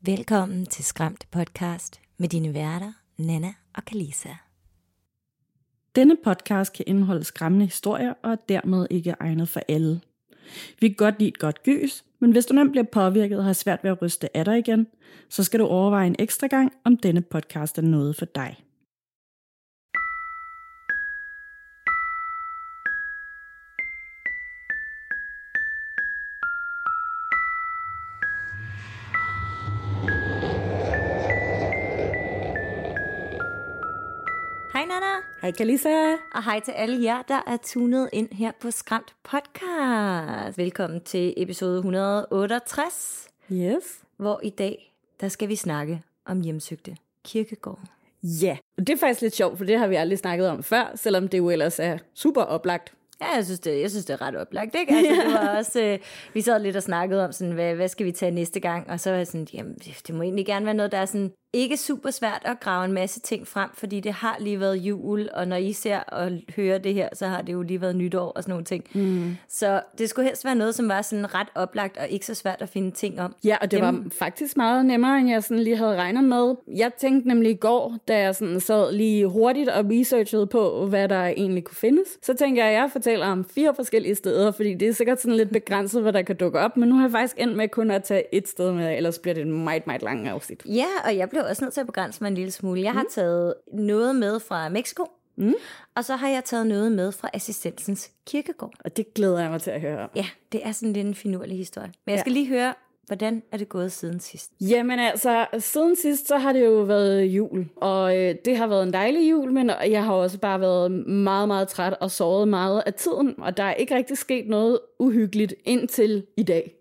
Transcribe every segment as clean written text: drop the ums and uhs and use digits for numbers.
Velkommen til Skræmt Podcast med dine værter, Nana og Kalisa. Denne podcast kan indeholde skræmmende historier og er dermed ikke egnet for alle. Vi kan godt lide et godt gys, men hvis du nemt bliver påvirket og har svært ved at ryste af dig igen, så skal du overveje en ekstra gang, om denne podcast er noget for dig. Hej Nana, Hej Kalisa. og hej til alle jer, der er tunet ind her på Skræmt Podcast. Velkommen til episode 168, Yes. hvor i dag, der skal vi snakke om hjemsøgte kirkegård. Ja, og det er faktisk lidt sjovt, for det har vi aldrig snakket om før, selvom det jo ellers er super oplagt. Ja, jeg synes, det er ret oplagt, ikke? Altså, det var også, vi sad lidt og snakkede om, sådan, hvad skal vi tage næste gang? Og så var jeg sådan, jamen, det må egentlig gerne være noget, der er sådan, ikke super svært at grave en masse ting frem, fordi det har lige været jul, og når I ser og hører det her, så har det jo lige været nytår og sådan nogle ting. Så det skulle helst være noget, som var sådan ret oplagt og ikke så svært at finde ting om. Ja, og det var faktisk meget nemmere, end jeg sådan lige havde regnet med. Jeg tænkte nemlig i går, da jeg sådan sad lige hurtigt og researchede på, hvad der egentlig kunne findes, så tænker jeg fortæller om 4 forskellige steder, fordi det er sikkert sådan lidt begrænset, hvad der kan dukke op, men nu har jeg faktisk endt med kun at tage et sted med, ellers bliver det en meget, meget lang afsnit. Ja, og jeg blev også nødt til at begrænse mig en lille smule. Jeg har taget noget med fra Mexico, og så har jeg taget noget med fra Assistensens kirkegård. Og det glæder jeg mig til at høre om. Ja, det er sådan lidt en finurlig historie. Men jeg skal lige høre, hvordan er det gået siden sidst? Jamen altså, siden sidst, så har det jo været jul, og det har været en dejlig jul, men jeg har også bare været meget, meget træt og sovet meget af tiden, og der er ikke rigtig sket noget uhyggeligt indtil i dag.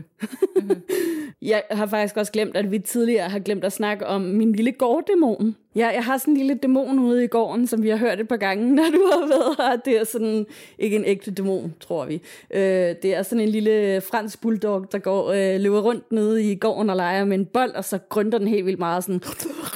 Jeg har faktisk også glemt, at vi tidligere har glemt at snakke om min lille gårddæmon. Ja, jeg har sådan en lille dæmon ude i gården, som vi har hørt et par gange, når du har været her. Det er sådan, ikke en ægte dæmon, tror vi. Det er sådan en lille fransk bulldog, der løber rundt nede i gården og leger med en bold, og så grønter den helt vildt meget sådan.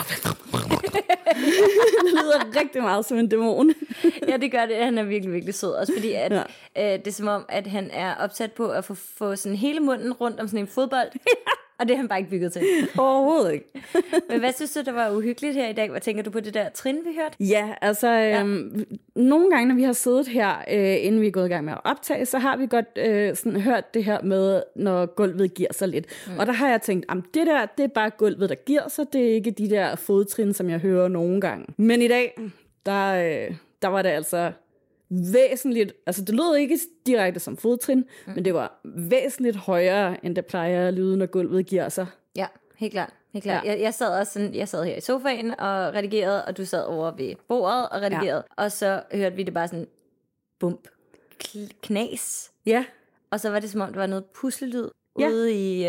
Det lyder rigtig meget som en dæmon. Ja, det gør det. Han er virkelig, virkelig sød. Også fordi, at det er som om, at han er opsat på at få sådan hele munden rundt om sådan en fodbold. Og det er han bare ikke bygget til. Overhovedet ikke. Men hvad synes du, der var uhyggeligt her i dag? Hvad tænker du på det der trin, vi hørte? Ja, altså nogle gange, når vi har siddet her, inden vi er gået i gang med at optage, så har vi godt sådan hørt det her med, når gulvet giver sig lidt. Og der har jeg tænkt, det der, det er bare gulvet, der giver sig. Det er ikke de der fodtrin, som jeg hører nogle gange. Men i dag, der var det altså væsentligt, altså det lød ikke direkte som fodtrin, men det var væsentligt højere, end det plejer at lyde, når gulvet giver sig. Ja, helt klart. Helt klart. Ja. Jeg sad her i sofaen og redigerede, og du sad over ved bordet og redigerede, og så hørte vi det bare sådan bump, knas. Ja. Og så var det som om, der var noget puslelyd ude i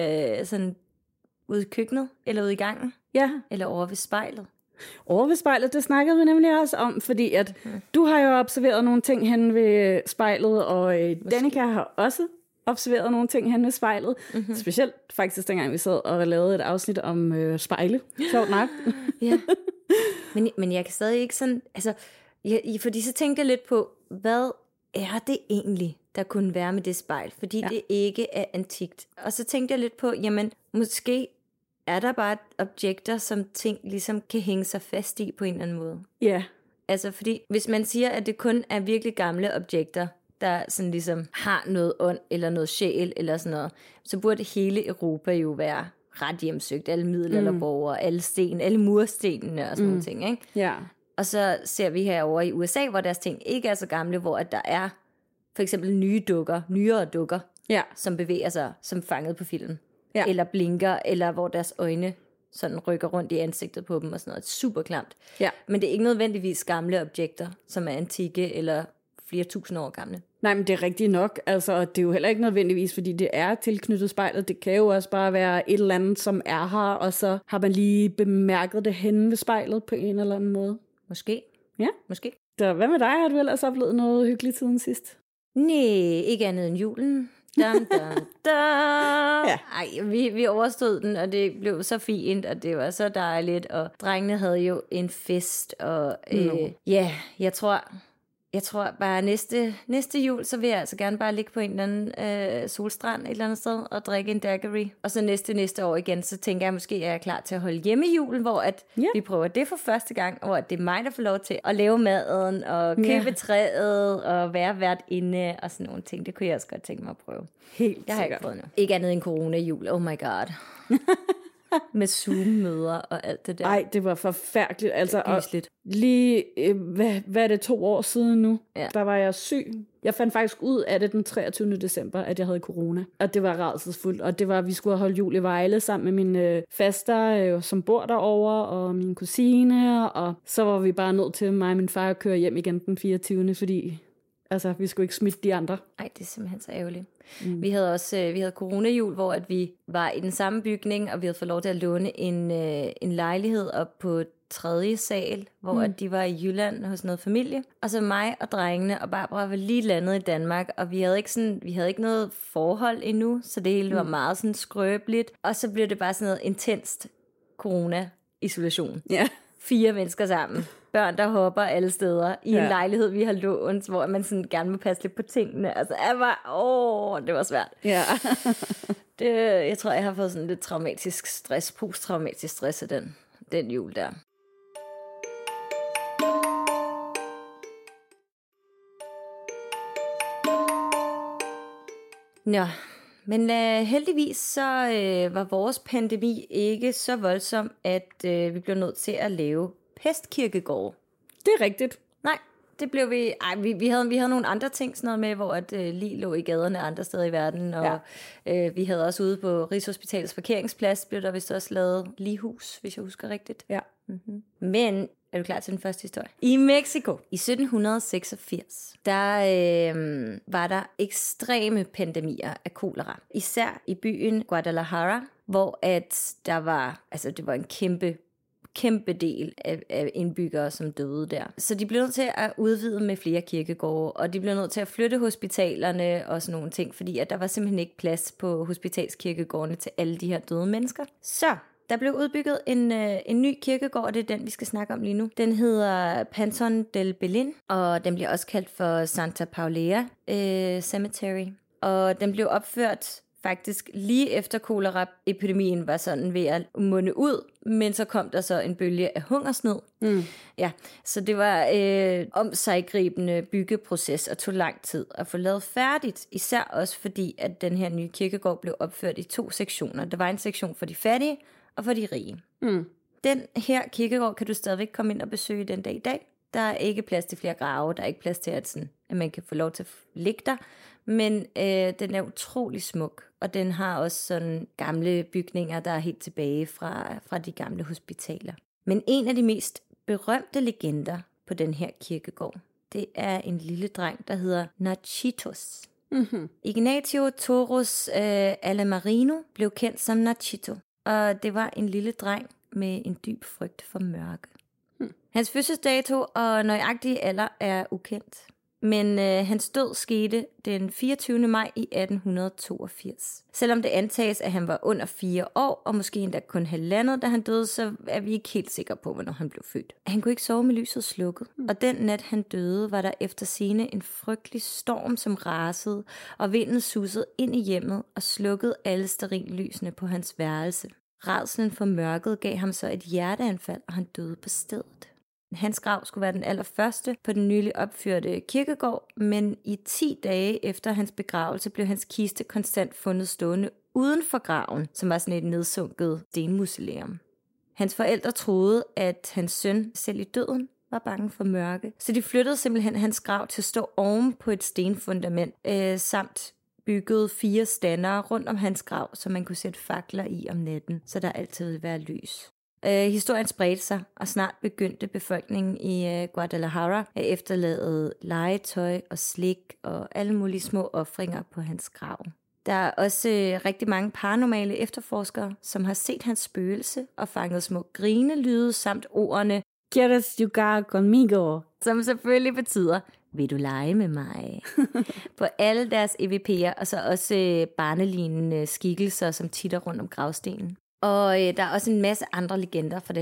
ude i køkkenet, eller ude i gangen, eller over ved spejlet. Over ved spejlet, det snakkede vi nemlig også om, fordi at du har jo observeret nogle ting hen ved spejlet, og Danica har også observeret nogle ting hen ved spejlet. Specielt faktisk dengang vi sad og lavede et afsnit om spejle. Sjovt nok. Ja. Men jeg kan stadig ikke sådan, altså, fordi så tænkte jeg lidt på, hvad er det egentlig, der kunne være med det spejl? Fordi det ikke er antikt. Og så tænkte jeg lidt på, jamen, måske er der bare objekter, som ting ligesom kan hænge sig fast i på en eller anden måde. Ja. Altså, fordi hvis man siger, at det kun er virkelig gamle objekter, der sådan ligesom har noget ånd, eller noget sjæl, eller sådan noget, så burde hele Europa jo være ret hjemsøgt. Alle middelalderborgere, alle sten, alle murstenene og sådan nogle ting, ikke? Ja. Og så ser vi herover i USA, hvor deres ting ikke er så gamle, hvor at der er for eksempel nyere dukker, som bevæger sig som fanget på filmen. Ja. Eller blinker, eller hvor deres øjne sådan rykker rundt i ansigtet på dem og sådan noget. Super klamt. Ja. Men det er ikke nødvendigvis gamle objekter, som er antikke eller flere tusind år gamle. Nej, men det er rigtigt nok. Altså, det er jo heller ikke nødvendigvis, fordi det er tilknyttet spejlet. Det kan jo også bare være et eller andet, som er her, og så har man lige bemærket det henne ved spejlet på en eller anden måde. Måske. Ja. Måske. Så hvad med dig? Har du ellers oplevet noget hyggeligt siden sidst? Nej, ikke andet end julen. Dum, dum, dum. Ja. Ej, vi overstod den, og det blev så fint, og det var så dejligt, og drengene havde jo en fest, og jeg tror jeg tror bare næste jul, så vil jeg altså gerne bare ligge på en eller anden solstrand et eller andet sted og drikke en daiquiri. Og så næste år igen, så tænker jeg måske, at jeg er klar til at holde hjemmejul, hvor at vi prøver det for første gang, hvor det er mig, der får lov til at lave maden og købe træet og være vært inde og sådan nogle ting. Det kunne jeg også godt tænke mig at prøve. Helt jeg har ikke prøvet nu. Ikke andet end corona-jul. Oh my god. Med Zoom-møder og alt det der. Ej, det var forfærdeligt. Altså, lige, hvad er det, 2 år siden nu? Ja. Der var jeg syg. Jeg fandt faktisk ud af det den 23. december, at jeg havde corona. Og det var rædselsfuldt. Og det var, at vi skulle have holdt jul i Vejle sammen med min faster, som bor derovre, og min kusine. Og så var vi bare nødt til mig og min far at køre hjem igen den 24. Fordi altså, vi skulle ikke smitte de andre. Ej, det er simpelthen så ærgerligt. Vi havde også coronajul, hvor at vi var i den samme bygning, og vi havde fået lov til at låne en lejlighed op på 3. sal, hvor at de var i Jylland hos noget familie. Og så mig og drengene og Barbara var lige landet i Danmark, og vi havde ikke noget forhold endnu, så det hele var meget sådan skrøbeligt. Og så blev det bare sådan noget intenst corona-isolation. Ja. 4 mennesker sammen. Børn, der hopper alle steder i en lejlighed, vi har lånt, hvor man sådan gerne vil passe lidt på tingene. Altså, det var svært. Ja. Jeg tror, jeg har fået sådan lidt traumatisk stress, posttraumatisk stress af den jul der. Nå, men heldigvis så var vores pandemi ikke så voldsom, at vi blev nødt til at lave pestkirkegård. Det er rigtigt. Nej, det blev vi... Ej, vi havde nogle andre ting, sådan noget med, hvor at lig lå i gaderne andre steder i verden, og vi havde også ude på Rigshospitalets parkeringsplads, blev der vist også lavet lighus, hvis jeg husker rigtigt. Ja. Mm-hmm. Men er du klar til den første historie? I Mexico i 1786, der var der ekstreme pandemier af kolera. Især i byen Guadalajara, hvor at der var... Altså, det var en kæmpe del af indbyggere, som døde der. Så de blev nødt til at udvide med flere kirkegårde, og de blev nødt til at flytte hospitalerne og sådan nogle ting, fordi at der var simpelthen ikke plads på hospitalskirkegårdene til alle de her døde mennesker. Så der blev udbygget en ny kirkegård, og det er den, vi skal snakke om lige nu. Den hedder Panteón del Belén, og den bliver også kaldt for Santa Paulea Cemetery. Og den blev opført faktisk lige efter koleraepidemien var sådan ved at munde ud, men så kom der så en bølge af hungersnød. Ja, så det var omsiggribende byggeproces og tog lang tid at få lavet færdigt, især også fordi, at den her nye kirkegård blev opført i 2 sektioner. Der var en sektion for de fattige og for de rige. Den her kirkegård kan du stadigvæk komme ind og besøge den dag i dag. Der er ikke plads til flere grave, der er ikke plads til, at man kan få lov til at ligge der. Men den er utrolig smuk, og den har også sådan gamle bygninger, der er helt tilbage fra de gamle hospitaler. Men en af de mest berømte legender på den her kirkegård, det er en lille dreng, der hedder Nachitos. Mm-hmm. Ignacio Toros Alamarino blev kendt som Nachito, og det var en lille dreng med en dyb frygt for mørke. Hans fødselsdato og nøjagtige alder er ukendt. Men hans død skete den 24. maj i 1882. Selvom det antages, at han var under 4 år, og måske endda kun halvandet, da han døde, så er vi ikke helt sikre på, hvornår han blev født. Han kunne ikke sove med lyset slukket, og den nat han døde, var der efter sigende en frygtelig storm, som rasede, og vinden susede ind i hjemmet og slukkede alle stearinlysene på hans værelse. Rædslen for mørket gav ham så et hjerteanfald, og han døde på stedet. Hans grav skulle være den allerførste på den nylig opførte kirkegård, men i 10 dage efter hans begravelse blev hans kiste konstant fundet stående uden for graven, som var sådan et nedsunket stenmuseum. Hans forældre troede, at hans søn selv i døden var bange for mørke, så de flyttede simpelthen hans grav til at stå oven på et stenfundament, samt byggede 4 standere rundt om hans grav, så man kunne sætte fakler i om natten, så der altid ville være lys. Historien spredte sig, og snart begyndte befolkningen i Guadalajara at efterlade legetøj og slik og alle mulige små ofringer på hans grav. Der er også rigtig mange paranormale efterforskere, som har set hans spøgelse og fanget små grinelyde samt ordene "Quieres jugar conmigo?", som selvfølgelig betyder "vil du lege med mig?" på alle deres EVP'er, og så også barnelignende skikkelser, som titter rundt om gravstenen. Og der er også en masse andre legender fra den her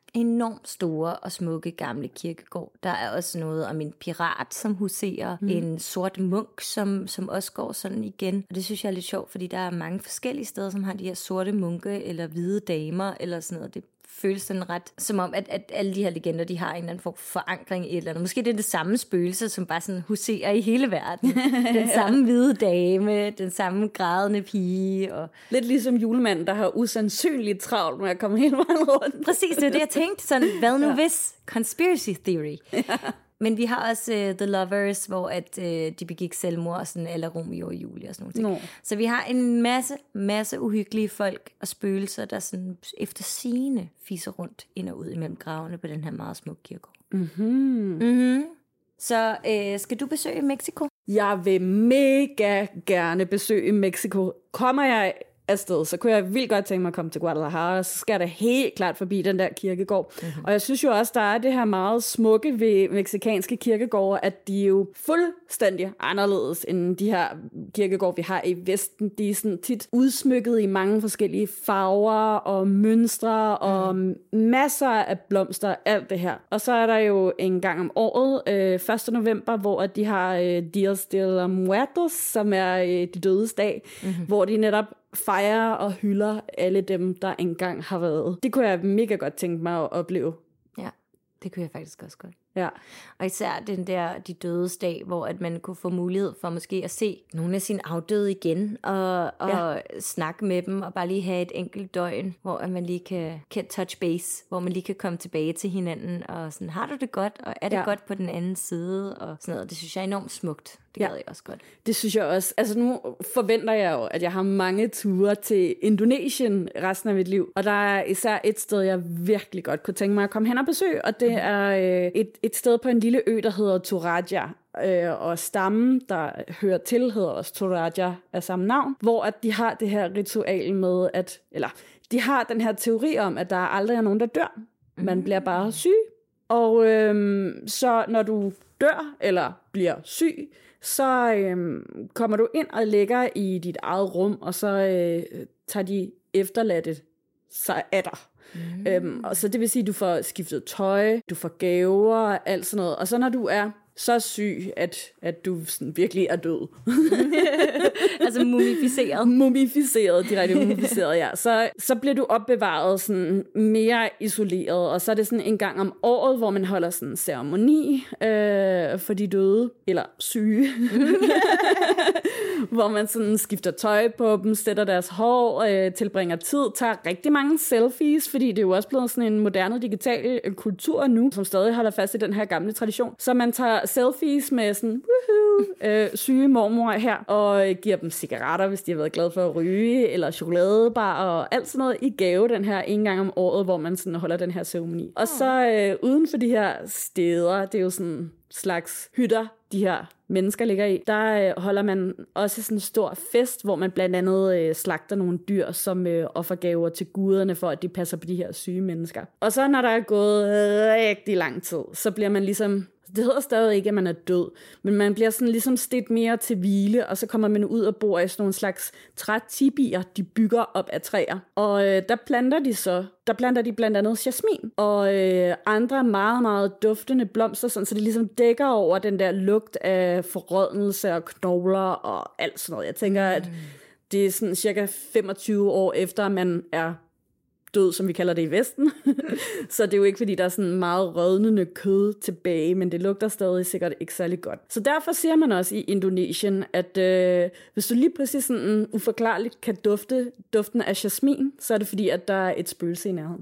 enormt store og smukke gamle kirkegård. Der er også noget om en pirat, som huserer, en sort munk, som også går sådan igen. Og det synes jeg er lidt sjovt, fordi der er mange forskellige steder, som har de her sorte munke, eller hvide damer, eller sådan noget. Det føles sådan ret, som om, at alle de her legender, de har en eller anden form for forankring i et eller andet. Måske det er det samme spøgelse, som bare sådan huserer i hele verden. Den samme hvide dame, den samme grædende pige. Og lidt ligesom julemanden, der har usandsynligt travlt med at komme hele vejen rundt. Præcis, det er det, jeg tænkte. Sådan, hvad nu hvis? Conspiracy theory. Ja. Men vi har også The Lovers, hvor at, de begik selvmord, sådan, eller Romeo og Julie og sådan noget. Så vi har en masse uhyggelige folk og spøgelser, der sådan efter sigende fiser rundt ind og ud imellem gravene på den her meget smukke kirkegård. Så skal du besøge Mexico? Jeg vil mega gerne besøge Mexico. Kommer jeg afsted, så kunne jeg vildt godt tænke mig at komme til Guadalajara, så skal jeg da helt klart forbi den der kirkegård. Og jeg synes jo også, der er det her meget smukke ved mexikanske kirkegårde, at de er jo fuldstændig anderledes end de her kirkegårde, vi har i Vesten. De er sådan tit udsmykket i mange forskellige farver og mønstre og masser af blomster, alt det her. Og så er der jo en gang om året, 1. november, hvor de har Dias de los Muertos, som er de dødes dag, hvor de netop fejrer og hylder alle dem, der engang har været. Det kunne jeg mega godt tænke mig at opleve. Ja, det kunne jeg faktisk også godt. Ja. Og især den der de dødes dag, hvor at man kunne få mulighed for måske at se nogle af sine afdøde igen, og snakke med dem, og bare lige have et enkelt døgn, hvor at man lige kan touch base, hvor man lige kan komme tilbage til hinanden, og sådan, har du det godt, og er det godt på den anden side, og sådan noget. Det synes jeg er enormt smukt. Det gad jeg også godt. Det synes jeg også. Altså nu forventer jeg jo, at jeg har mange ture til Indonesien resten af mit liv, og der er især et sted, jeg virkelig godt kunne tænke mig at komme hen og besøge, og det er et sted på en lille ø, der hedder Toraja. Og stammen, der hører til, hedder også Toraja af samme navn, hvor at de har det her ritual med, de har den her teori om, at der aldrig er nogen, der dør. Man bliver bare syg. Og så når du dør eller bliver syg, så kommer du ind og ligger i dit eget rum, og så tager de efterladte sig af dig. Og så det vil sige, at du får skiftet tøj, du får gaver og alt sådan noget. Og så når du er så syg, at du sådan virkelig er død. Altså mumificeret. Mumificeret, direkte mumificeret, ja. Så bliver du opbevaret sådan mere isoleret, og så er det sådan en gang om året, hvor man holder sådan en ceremoni for de døde, eller syge. Hvor man sådan skifter tøj på dem, sætter deres hår, tilbringer tid, tager rigtig mange selfies, fordi det er jo også blevet sådan en moderne digital kultur nu, som stadig holder fast i den her gamle tradition. Så man tager selfies med sådan syge mormor her, og giver dem cigaretter, hvis de har været glade for at ryge, eller chokoladebar og alt sådan noget i gave den her en gang om året, hvor man sådan holder den her ceremoni. Og så uden for de her steder, det er jo sådan slags hytter, de her mennesker ligger i, der holder man også sådan en stor fest, hvor man blandt andet slagter nogle dyr som offergaver til guderne, for at de passer på de her syge mennesker. Og så når der er gået rigtig lang tid, så bliver man ligesom, det hedder stadig ikke, at man er død, men man bliver sådan ligesom stedt mere til hvile, og så kommer man ud og bor i sådan nogle slags trætibier, de bygger op af træer. Og der planter de blandt andet jasmin og andre meget, meget duftende blomster, sådan, så det ligesom dækker over den der lugt af forrådnelse og knogler og alt sådan noget. Jeg tænker, at det er sådan cirka 25 år efter, man er død, som vi kalder det i Vesten. Så det er jo ikke, fordi der er sådan meget rådnende kød tilbage, men det lugter stadig sikkert ikke særlig godt. Så derfor siger man også i Indonesien, at hvis du lige pludselig sådan uforklarligt kan dufte duften af jasmin, så er det fordi, at der er et spøgelse i nærheden.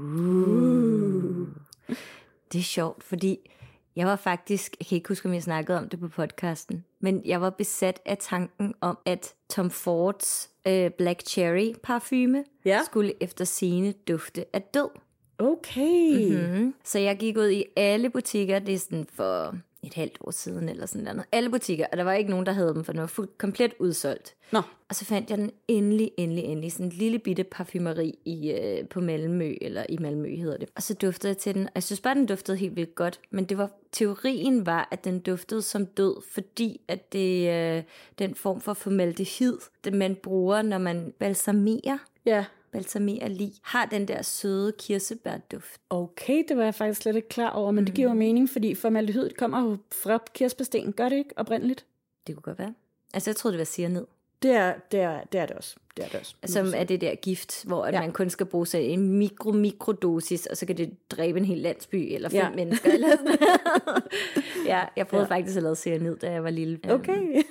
Det er sjovt, fordi jeg var faktisk, jeg kan ikke huske, om jeg snakkede om det på podcasten, men jeg var besat af tanken om, at Tom Fords Black Cherry parfume skulle efter sigende dufte af død. Okay. Mm-hmm. Så jeg gik ud i alle butikker, det er sådan for et halvt år siden eller sådan noget. Alle butikker, og der var ikke nogen, der havde dem, for den var komplet udsolgt. Nå. Og så fandt jeg den endelig, sådan en lille bitte parfumeri på Malmø, eller i Malmø hedder det. Og så duftede jeg til den, og jeg synes bare, den duftede helt vildt godt, men teorien var, at den duftede som død, fordi at det den form for formaldehyd, det man bruger, når man balsamerer. Ja. balsamere lig, har den der søde kirsebærduft. Okay, det var jeg faktisk slet ikke klar over, men det giver jo mening, fordi formaldehyd kommer jo fra kirsebærsten. Gør det ikke oprindeligt? Det kunne godt være. Altså, jeg troede, det var cyanid. Det er det også. Som er det der gift, hvor at man kun skal bruge sig en mikrodosis, og så kan det dræbe en hel landsby, eller 5 mennesker. Eller sådan. Ja, jeg prøvede faktisk at lave cyanid, da jeg var lille. Okay. Ja.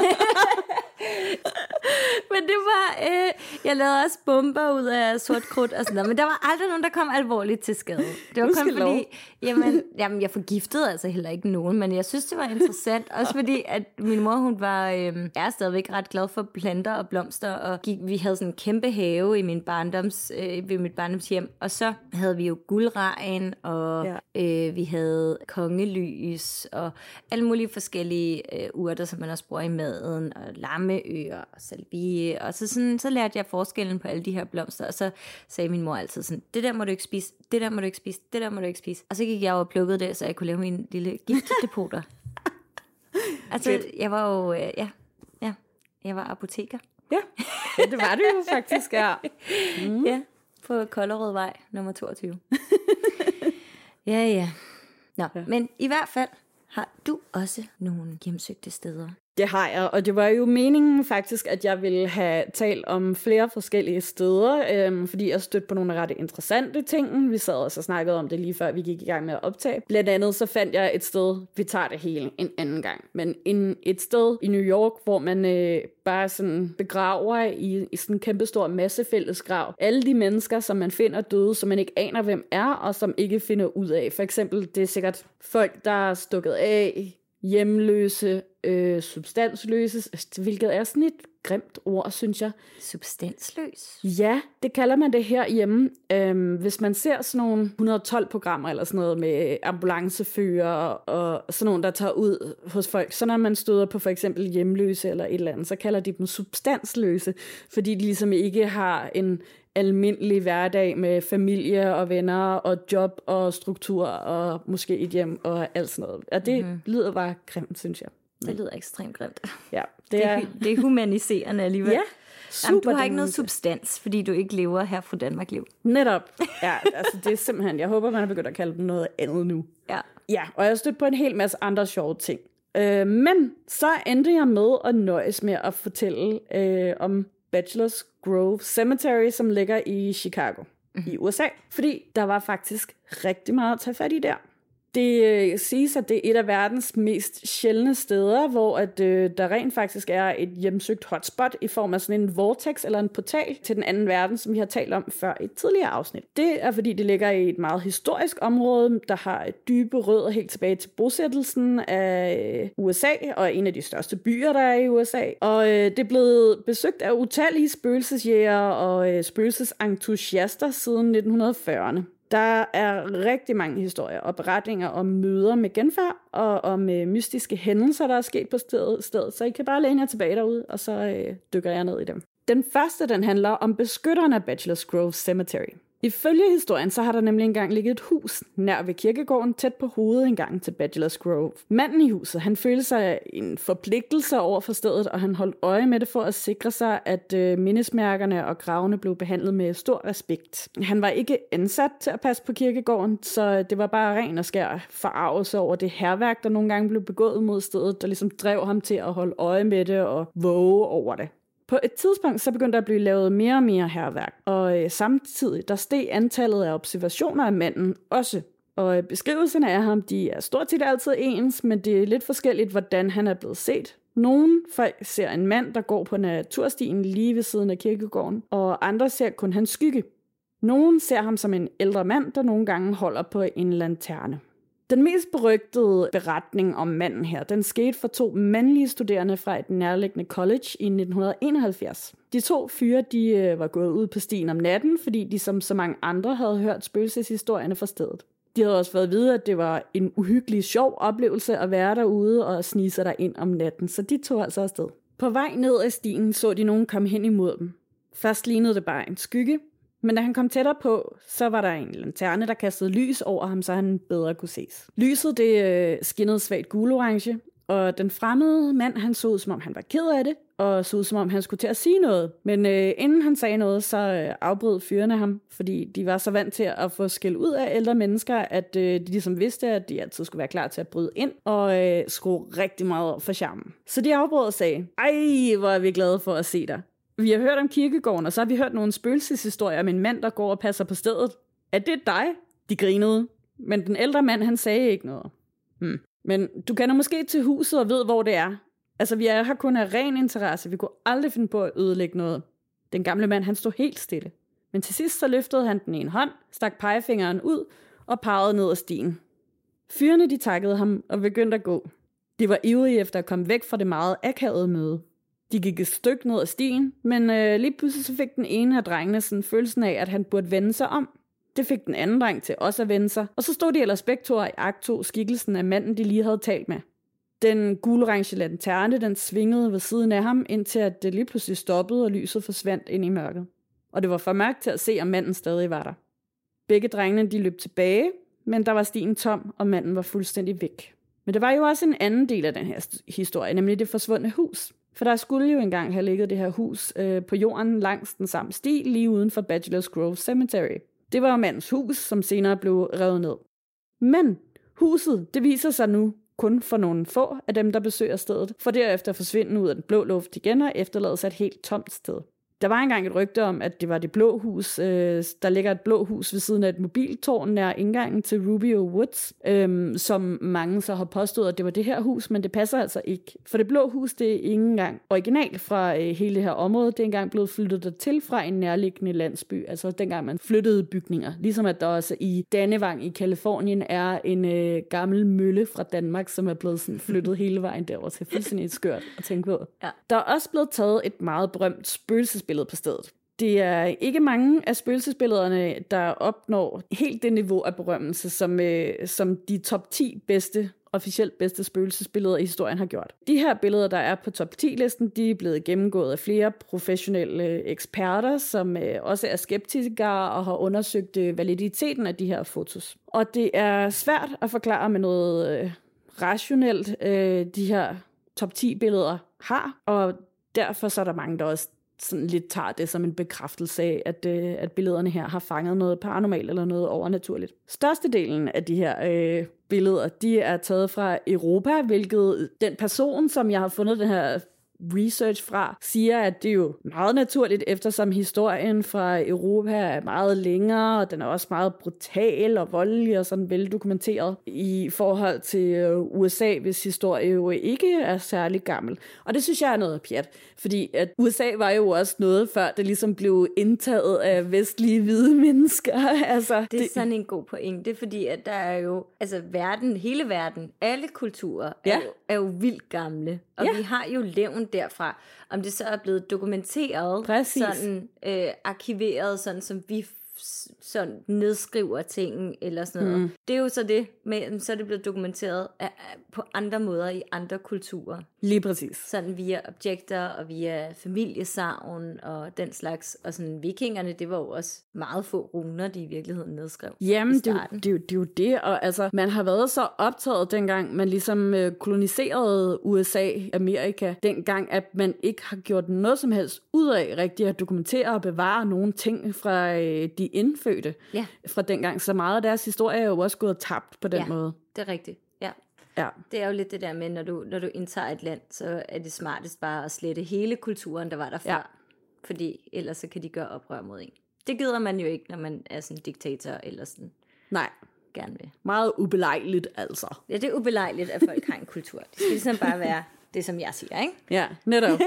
Men det var, jeg lavede også bomber ud af sort krudt og sådan noget, men der var aldrig nogen, der kom alvorligt til skade. Det var kun fordi, jamen, jeg forgiftede altså heller ikke nogen, men jeg synes, det var interessant, også fordi, at min mor, hun var, er stadigvæk ret glad for planter og blomster, og vi havde sådan en kæmpe have i min ved mit barndomshjem, og så havde vi jo guldregn, og vi havde kongelys, og alle mulige forskellige urter, som man også bruger i maden, og lammeøer, og salvie, og så lærte jeg forskellen på alle de her blomster, og så sagde min mor altid sådan, det der må du ikke spise, det der må du ikke spise, det der må du ikke spise. Og så gik jeg og plukkede det, så jeg kunne lave mine lille giftdepoter. Altså, jeg var jo, jeg var apoteker. Ja, det var det jo faktisk, ja. Ja, på Kollerødvej, nummer 22. Ja. Nå, men i hvert fald har du også nogle hjemsøgte steder. Det har jeg, og det var jo meningen faktisk, at jeg ville have talt om flere forskellige steder, fordi jeg stødte på nogle ret interessante ting. Vi sad også og snakkede om det lige før vi gik i gang med at optage. Blandt andet så fandt jeg et sted, vi tager det hele en anden gang, men et sted i New York, hvor man bare sådan begraver i sådan en kæmpestor massefællesgrav alle de mennesker, som man finder døde, som man ikke aner, hvem er, og som ikke finder ud af. For eksempel, det er sikkert folk, der er stukket af, hjemløse, substansløse, hvilket er sådan et grimt ord, synes jeg. Substansløs? Ja, det kalder man det herhjemme. Hvis man ser sådan nogle 112-programmer eller sådan noget med ambulancefører og sådan nogle, der tager ud hos folk, så når man støder på for eksempel hjemløse eller et eller andet, så kalder de dem substansløse, fordi de ligesom ikke har en almindelig hverdag med familie og venner og job og struktur og måske et hjem og alt sådan noget. Og det lyder bare grimt, synes jeg. Det lyder ekstremt grimt. Ja, det er humaniserende alligevel. Ja, super. Jamen, du har ikke noget substans, fordi du ikke lever her fra Danmark-liv. Netop. Ja, altså det er simpelthen, jeg håber, man har begyndt at kalde dem noget andet nu. Ja, og jeg har stødt på en hel masse andre sjove ting. Men så endte jeg med at nøjes med at fortælle om Bachelor's Grove Cemetery, som ligger i Chicago i USA. Fordi der var faktisk rigtig meget at tage fat i der. Det siges, at det er et af verdens mest sjældne steder, hvor at, der rent faktisk er et hjemsøgt hotspot i form af sådan en vortex eller en portal til den anden verden, som vi har talt om før i et tidligere afsnit. Det er, fordi det ligger i et meget historisk område, der har dybe rødder helt tilbage til bosættelsen af USA, og en af de største byer, der er i USA. Og det er blevet besøgt af utallige spøgelsesjægere og spøgelsesentusiaster siden 1940'erne. Der er rigtig mange historier og beretninger om møder med genfærd og om mystiske hændelser, der er sket på stedet. Så I kan bare læne jer tilbage derude, og så dykker jeg ned i dem. Den første, den handler om beskytterne af Bachelor's Grove Cemetery. Ifølge historien, så har der nemlig engang ligget et hus nær ved kirkegården, tæt på hovedindgangen til Bachelor's Grove. Manden i huset, han følte sig en forpligtelse over for stedet, og han holdt øje med det for at sikre sig, at mindesmærkerne og gravene blev behandlet med stor respekt. Han var ikke ansat til at passe på kirkegården, så det var bare ren og skær forarvelse over det hærværk, der nogle gange blev begået mod stedet, der ligesom drev ham til at holde øje med det og våge over det. På et tidspunkt så begyndte der at blive lavet mere og mere hærværk, og samtidig der steg antallet af observationer af manden også. Og beskrivelserne af ham, de er stort set altid ens, men det er lidt forskelligt, hvordan han er blevet set. Nogle folk ser en mand, der går på naturstien lige ved siden af kirkegården, og andre ser kun hans skygge. Nogle ser ham som en ældre mand, der nogle gange holder på en lanterne. Den mest berygtede beretning om manden her, den skete for 2 mandlige studerende fra et nærliggende college i 1971. De 2 fyre, de var gået ud på stien om natten, fordi de som så mange andre havde hørt spøgelseshistorierne fra stedet. De havde også fået at vide, at det var en uhyggelig sjov oplevelse at være derude og snige sig derind om natten, så de tog altså afsted. På vej ned ad stien så de nogen komme hen imod dem. Først lignede det bare en skygge, men da han kom tættere på, så var der en lanterne, der kastede lys over ham, så han bedre kunne ses. Lyset, det skinnede svagt gulorange, og den fremmede mand, han så ud, som om han var ked af det, og så ud som om han skulle til at sige noget. Men inden han sagde noget, så afbrød fyrene ham, fordi de var så vant til at få skæld ud af ældre mennesker, at de ligesom vidste, at de altid skulle være klar til at bryde ind og skrue rigtig meget op for charmen. Så de afbrød og sagde, ej, hvor er vi glade for at se dig. Vi har hørt om kirkegården, og så har vi hørt nogle spøgelseshistorier om en mand, der går og passer på stedet. Er det dig? De grinede, men den ældre mand, han sagde ikke noget. Men du kender måske til huset og ved, hvor det er. Altså, vi er her kun af ren interesse. Vi kunne aldrig finde på at ødelægge noget. Den gamle mand, han stod helt stille. Men til sidst så løftede han den ene hånd, stak pegefingeren ud og pegede ned ad stien. Fyrene, de takkede ham og begyndte at gå. De var ivrige efter at komme væk fra det meget akavede møde. De gik et stykke ned ad stien, men lige pludselig så fik den ene af drengene sådan følelsen af, at han burde vende sig om. Det fik den anden dreng til også at vende sig, og så stod de ellers begge to i akt 2 skikkelsen af manden, de lige havde talt med. Den gule-orange lanterne, den svingede ved siden af ham, indtil at det lige pludselig stoppede, og lyset forsvandt ind i mørket. Og det var for mørkt til at se, om manden stadig var der. Begge drengene, de løb tilbage, men der var stien tom, og manden var fuldstændig væk. Men der var jo også en anden del af den her historie, nemlig det forsvundne hus. For der skulle jo engang have ligget det her hus på jorden langs den samme sti, lige uden for Bachelor's Grove Cemetery. Det var mandens hus, som senere blev revet ned. Men huset, det viser sig nu kun for nogle få af dem, der besøger stedet, for derefter forsvinde ud af den blå luft igen og efterlade sig et helt tomt sted. Der var engang et rygte om, at det var det blå hus. Der ligger et blå hus ved siden af et mobiltårn nær indgangen til Rubio Woods, som mange så har påstået, at det var det her hus, men det passer altså ikke. For det blå hus, det er ikke engang originalt fra hele det her område. Det er engang blevet flyttet dertil fra en nærliggende landsby, altså dengang man flyttede bygninger. Ligesom at der også i Dannevang i Kalifornien er en gammel mølle fra Danmark, som er blevet sådan flyttet hele vejen derover til. Fuldstændig skørt at tænke på. Ja. Der er også blevet taget et meget berømt spøgelsesbillede på stedet. Det er ikke mange af spøgelsesbillederne, der opnår helt det niveau af berømmelse, som de top 10 officielt bedste spøgelsesbilleder i historien har gjort. De her billeder, der er på top 10-listen, de er blevet gennemgået af flere professionelle eksperter, som også er skeptikere og har undersøgt validiteten af de her fotos. Og det er svært at forklare med noget rationelt, de her top 10-billeder har, og derfor så er der mange, der også sådan lidt tager det som en bekræftelse af, at billederne her har fanget noget paranormalt eller noget overnaturligt. Størstedelen af de her billeder, de er taget fra Europa, hvilket den person, som jeg har fundet den her research fra, siger, at det er jo meget naturligt, eftersom historien fra Europa er meget længere, og den er også meget brutal og voldelig og sådan veldokumenteret i forhold til USA, hvis historie jo ikke er særlig gammel. Og det synes jeg er noget pjat, fordi at USA var jo også noget, før det ligesom blev indtaget af vestlige hvide mennesker. Altså, det er sådan en god pointe, fordi at der er jo, altså hele verden, alle kulturer er jo vildt gamle, og vi har jo levn derfra. Om det så er blevet dokumenteret, sådan arkiveret, sådan som vi sådan nedskriver ting eller sådan noget. Det er jo så det, men så er det blevet dokumenteret på andre måder i andre kulturer. Lige præcis. Sådan via objekter og via familiesagn og den slags. Og sådan vikingerne, det var jo også meget få runer, de i virkeligheden nedskrev. Jamen, det er jo det. Og altså, man har været så optaget dengang, man ligesom koloniserede USA, Amerika, dengang, at man ikke har gjort noget som helst ud af rigtigt at dokumentere og bevare nogle ting fra de indfødte fra dengang. Så meget af deres historie er jo også gået tabt på den måde. Det er rigtigt. Ja. Det er jo lidt det der med, når du indtager et land, så er det smartest bare at slette hele kulturen, der var der før. Fordi ellers så kan de gøre oprør mod en. Det gider man jo ikke, når man er sådan en diktator eller sådan. Nej. Gerne vil. Meget ubelejligt altså. Ja, det er ubelejligt, at folk har en kultur. Det skal ligesom bare være det, som jeg siger, ikke? Ja, netop.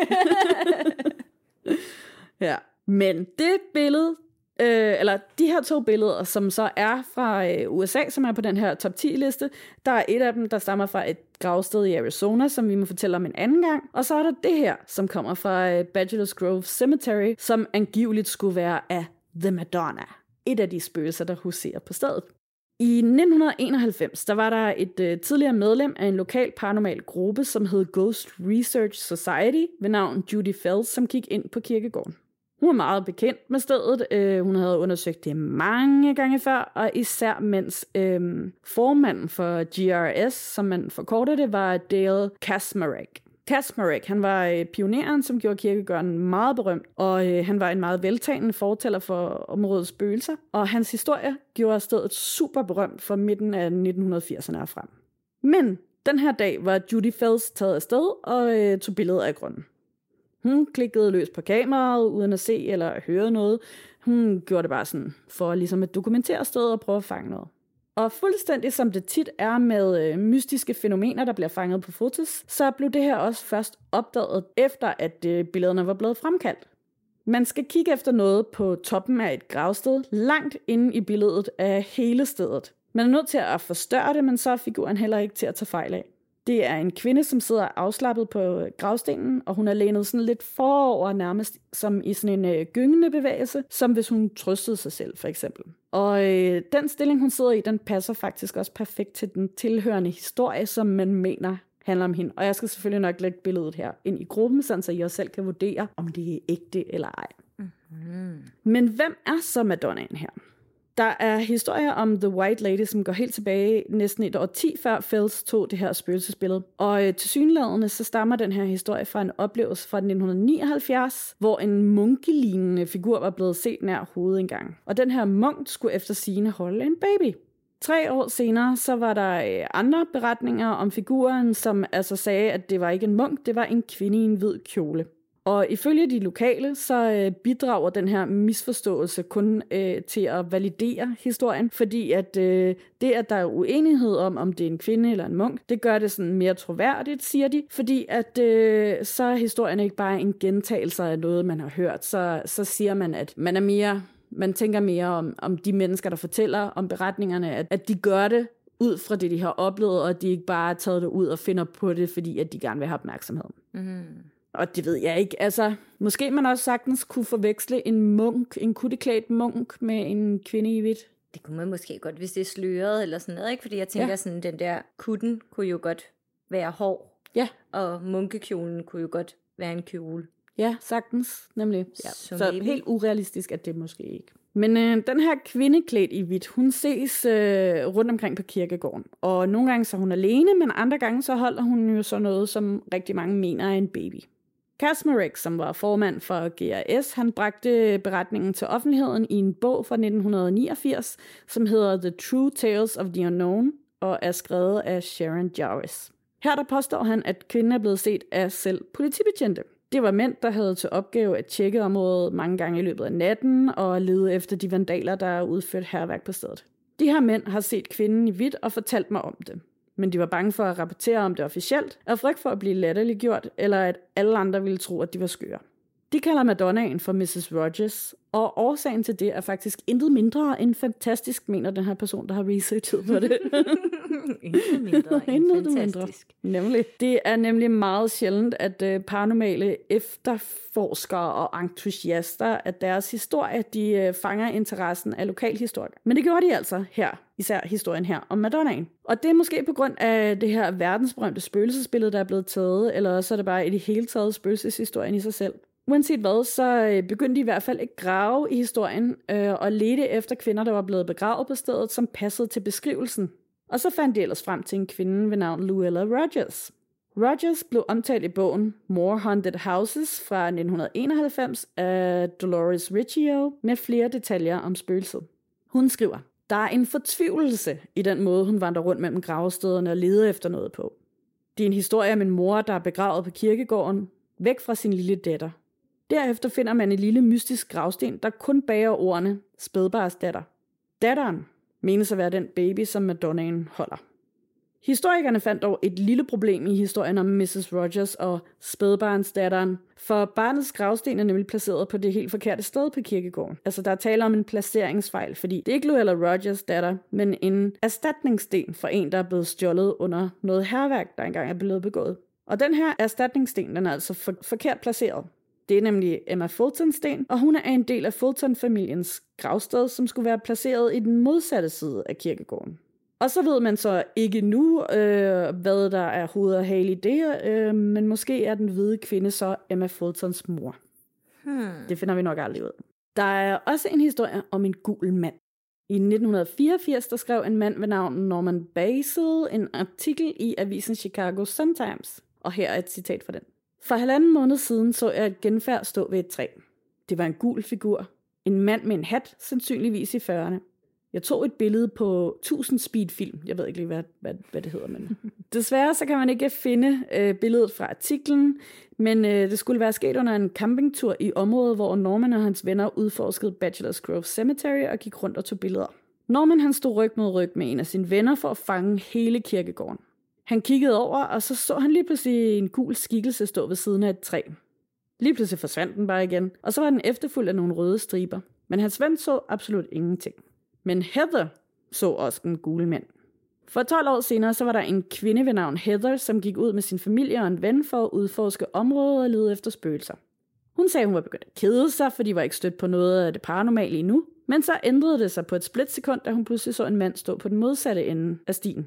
Ja. Men det billede, eller de her 2 billeder, som så er fra USA, som er på den her top 10-liste, der er et af dem, der stammer fra et gravsted i Arizona, som vi må fortælle om en anden gang. Og så er der det her, som kommer fra Bachelor's Grove Cemetery, som angiveligt skulle være af The Madonna. Et af de spøgelser, der huserer på stedet. I 1991, der var der et tidligere medlem af en lokal paranormal gruppe, som hed Ghost Research Society, ved navn Judy Fels, som gik ind på kirkegården. Hun var meget bekendt med stedet. Hun havde undersøgt det mange gange før, og især mens formanden for GRS, som man forkorter det, var Dale Kaczmarek. Kaczmarek, han var pioneren, som gjorde kirkegården meget berømt, og han var en meget veltalende fortæller for områdets spøgelser, og hans historie gjorde stedet super berømt for midten af 1980'erne og frem. Men den her dag var Judy Fels taget afsted og tog billeder af grunden. Hun klikkede løs på kameraet, uden at se eller høre noget. Hun gjorde det bare sådan, for ligesom at dokumentere stedet og prøve at fange noget. Og fuldstændig som det tit er med mystiske fænomener, der bliver fanget på fotos, så blev det her også først opdaget, efter at billederne var blevet fremkaldt. Man skal kigge efter noget på toppen af et gravsted, langt inde i billedet af hele stedet. Man er nødt til at forstørre det, men så er figuren heller ikke til at tage fejl af. Det er en kvinde, som sidder afslappet på gravstenen, og hun er lænet sådan lidt forover, nærmest som i sådan en gyngende bevægelse, som hvis hun trøstede sig selv, for eksempel. Og den stilling, hun sidder i, den passer faktisk også perfekt til den tilhørende historie, som man mener handler om hende. Og jeg skal selvfølgelig nok lægge billedet her ind i gruppen, så I også selv kan vurdere, om det er ægte eller ej. Mm-hmm. Men hvem er så Madonnaen her? Der er historier om The White Lady, som går helt tilbage næsten et årti før Fels tog det her spøgelsesbillede. Og tilsyneladende så stammer den her historie fra en oplevelse fra 1979, hvor en munkelignende figur var blevet set nær hovedet engang. Og den her munk skulle efter sigende holde en baby. 3 år senere, så var der andre beretninger om figuren, som altså sagde, at det var ikke en munk, det var en kvinde i en hvid kjole. Og ifølge de lokale, så bidrager den her misforståelse kun til at validere historien, fordi at det, at der er uenighed om det er en kvinde eller en munk, det gør det sådan mere troværdigt, siger de, fordi at så er historien ikke bare en gentagelse af noget, man har hørt, så siger man, at man tænker mere om de mennesker, der fortæller om beretningerne, at de gør det ud fra det, de har oplevet, og at de ikke bare har taget det ud og finder på det, fordi at de gerne vil have opmærksomhed. Mm. Og det ved jeg ikke. Altså, måske man også sagtens kunne forveksle en kutteklædt munk med en kvinde i hvidt. Det kunne man måske godt, hvis det er sløret eller sådan noget, ikke? Fordi jeg tænker sådan, den der kutten kunne jo godt være hår. Ja. Og munkekjolen kunne jo godt være en kjole. Ja, sagtens, nemlig. Ja. Så helt urealistisk, at det måske ikke. Men den her kvinde klædt i hvidt, hun ses rundt omkring på kirkegården. Og nogle gange så er hun alene, men andre gange så holder hun jo så noget, som rigtig mange mener er en baby. Kaczmarek, som var formand for GRS, han bragte beretningen til offentligheden i en bog fra 1989, som hedder The True Tales of the Unknown, og er skrevet af Sharon Jarvis. Her der påstår han, at kvinden er blevet set af selv politibetjente. Det var mænd, der havde til opgave at tjekke området mange gange i løbet af natten og lede efter de vandaler, der udførte hærværk på stedet. De her mænd har set kvinden i hvidt og fortalt mig om det. Men de var bange for at rapportere om det officielt, af frygt for at blive latterliggjort, eller at alle andre ville tro, at de var skøre. De kalder Madonnaen for Mrs. Rogers, og årsagen til det er faktisk intet mindre end fantastisk, mener den her person, der har researchet på det. Intet mindre end fantastisk. Nemlig. Det er nemlig meget sjældent, at paranormale efterforskere og entusiaster, at deres historie, de fanger interessen af lokalhistorikere. Men det gjorde de altså her, især historien her om Madonnaen. Og det er måske på grund af det her verdensberømte spøgelsesbillede, der er blevet taget, eller så er det bare i det hele taget spøgelseshistorien i sig selv. Uanset hvad, så begyndte de i hvert fald at grave i historien og lede efter kvinder, der var blevet begravet på stedet, som passede til beskrivelsen. Og så fandt de ellers frem til en kvinde ved navn Luella Rogers. Rogers blev omtalt i bogen More Haunted Houses fra 1991 af Dolores Riccio med flere detaljer om spøgelset. Hun skriver, der er en fortvivlelse i den måde, hun vandrer rundt mellem gravstederne og leder efter noget på. Det er en historie om en mor, der er begravet på kirkegården, væk fra sin lille datter. Derefter finder man en lille mystisk gravsten, der kun bærer ordene spædbars datter. Datteren menes at være den baby, som Madonnaen holder. Historikerne fandt dog et lille problem i historien om Mrs. Rogers og spædbarnsdatteren, for barnets gravsten er nemlig placeret på det helt forkerte sted på kirkegården. Altså der er tale om en placeringsfejl, fordi det er ikke Luella Rogers datter, men en erstatningssten for en, der er blevet stjålet under noget hærværk, der engang er blevet begået. Og den her erstatningssten, den er altså forkert placeret. Det er nemlig Emma Fultons sten, og hun er en del af Fulton-familiens gravsted, som skulle være placeret i den modsatte side af kirkegården. Og så ved man så ikke nu, hvad der er hoved og hale i det, men måske er den hvide kvinde så Emma Fultons mor. Det finder vi nok aldrig ud. Der er også en historie om en gul mand. I 1984 der skrev en mand ved navn Norman Basil en artikel i avisen Chicago Sun-Times. Og her er et citat fra den. For 1,5 måned siden så jeg et genfærd stå ved et træ. Det var en gul figur. En mand med en hat, sandsynligvis i 40'erne. Jeg tog et billede på 1000 speedfilm. Jeg ved ikke lige, hvad det hedder, men desværre så kan man ikke finde billedet fra artiklen, men det skulle være sket under en campingtur i området, hvor Norman og hans venner udforskede Bachelor's Grove Cemetery og gik rundt og tog billeder. Norman han stod ryg mod ryg med en af sine venner for at fange hele kirkegården. Han kiggede over, og så han lige pludselig en gul skikkelse stå ved siden af et træ. Lige pludselig forsvandt den bare igen, og så var den efterfulgt af nogle røde striber. Men hans ven så absolut ingenting. Men Heather så også den gule mand. For 12 år senere, så var der en kvinde ved navn Heather, som gik ud med sin familie og en ven for at udforske området og lede efter spøgelser. Hun sagde, hun var begyndt at kede sig, for de var ikke stødt på noget af det paranormale endnu. Men så ændrede det sig på et splitsekund, da hun pludselig så en mand stå på den modsatte ende af stien.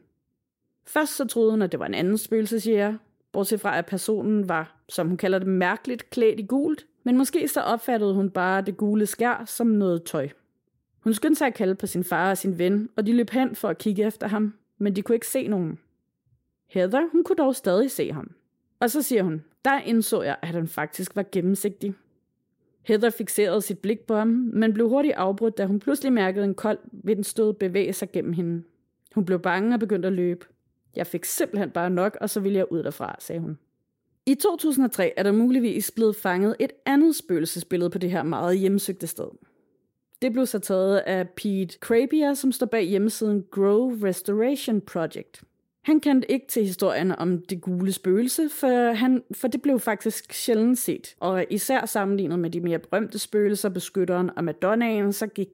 Først så troede hun, at det var en anden spøgelsesjæger, bortset fra at personen var, som hun kalder det, mærkeligt klædt i gult, men måske så opfattede hun bare det gule skær som noget tøj. Hun skyndte sig at kalde på sin far og sin ven, og de løb hen for at kigge efter ham, men de kunne ikke se nogen. Heather, hun kunne dog stadig se ham. Og så siger hun, der indså jeg, at han faktisk var gennemsigtig. Heather fikserede sit blik på ham, men blev hurtigt afbrudt, da hun pludselig mærkede en kold vindstød bevæge sig gennem hende. Hun blev bange og begyndte at løbe. Jeg fik simpelthen bare nok, og så ville jeg ud derfra, sagde hun. I 2003 er der muligvis blevet fanget et andet spøgelsesbillede på det her meget hjemsøgte sted. Det blev så taget af Pete Krabier, som står bag hjemmesiden Grove Restoration Project. Han kendte ikke til historien om det gule spøgelse, for det blev faktisk sjældent set. Og især sammenlignet med de mere berømte spøgelser, beskytteren og Madonnaen, så gik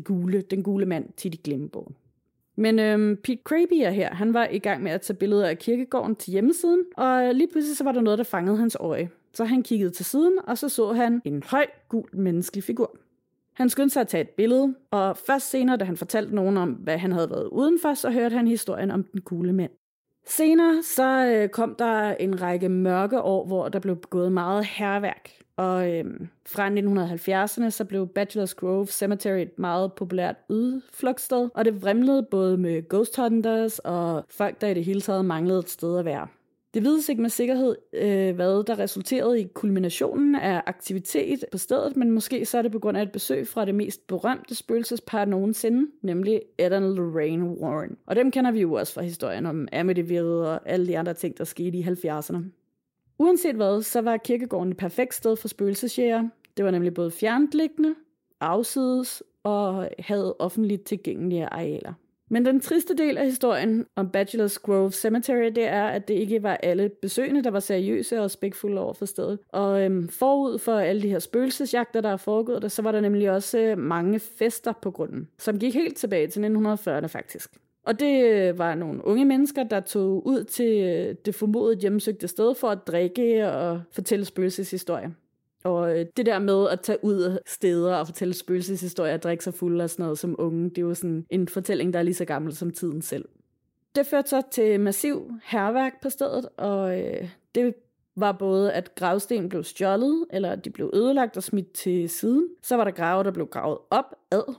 den gule mand tit i glemmebogen. Men Pete Krabier her, han var i gang med at tage billeder af kirkegården til hjemmesiden, og lige pludselig så var der noget, der fangede hans øje. Så han kiggede til siden, og så han en høj, gul menneskelig figur. Han skyndte sig at tage et billede, og først senere, da han fortalte nogen om, hvad han havde været udenfor, så hørte han historien om den gule mand. Senere så kom der en række mørke år, hvor der blev begået meget hærværk. Og fra 1970'erne så blev Bachelor's Grove Cemetery et meget populært udflugtssted, og det vrimlede både med ghost hunters og folk, der i det hele taget manglede et sted at være. Det vides ikke med sikkerhed, hvad der resulterede i kulminationen af aktivitet på stedet, men måske så er det på grund af et besøg fra det mest berømte spøgelsespar nogensinde, nemlig Ed og Lorraine Warren. Og dem kender vi jo også fra historien om Amityville og alle de andre ting, der skete i 70'erne. Uanset hvad, så var kirkegården et perfekt sted for spøgelsesjægere. Det var nemlig både fjerntliggende, afsides og havde offentligt tilgængelige arealer. Men den triste del af historien om Bachelor's Grove Cemetery, det er, at det ikke var alle besøgende, der var seriøse og respektfulde over for stedet. Og forud for alle de her spøgelsesjagter, der er foregået der, så var der nemlig også mange fester på grunden, som gik helt tilbage til 1940'erne faktisk. Og det var nogle unge mennesker, der tog ud til det formodede hjemsøgte sted for at drikke og fortælle spøgelseshistorier. Og det der med at tage ud af steder og fortælle spøgelseshistorier og drikke sig fuld og sådan noget som unge, det er jo sådan en fortælling, der er lige så gammel som tiden selv. Det førte så til massiv hærværk på stedet, og det var både, at gravsten blev stjålet, eller at de blev ødelagt og smidt til siden. Så var der grave, der blev gravet op ad.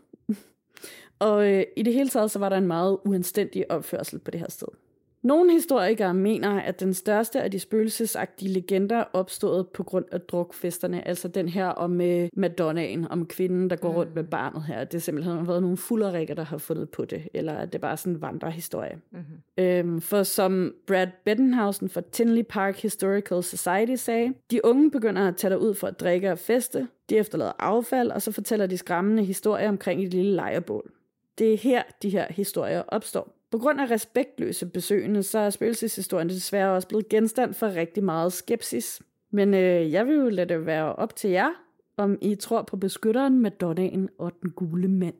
Og i det hele taget, så var der en meget uanstændig opførsel på det her sted. Nogle historikere mener, at den største af de spøgelsesagtige legender opstod på grund af drukfesterne. Altså den her om Madonnaen, om kvinden, der går rundt med barnet her. Det simpelthen har været nogle fulderikker, der har fundet på det. Eller at det bare er sådan en vandrehistorie. Mm-hmm. For som Brad Bettenhausen fra Tinley Park Historical Society sagde, de unge begynder at tage derud for at drikke og feste. De efterlader affald, og så fortæller de skræmmende historier omkring et lille lejrebål. Det er her, de her historier opstår. På grund af respektløse besøgende, så er spøgelseshistorien desværre også blevet genstand for rigtig meget skepsis. Men jeg vil jo lade det være op til jer, om I tror på beskytteren, Madonnaen og den gule mand.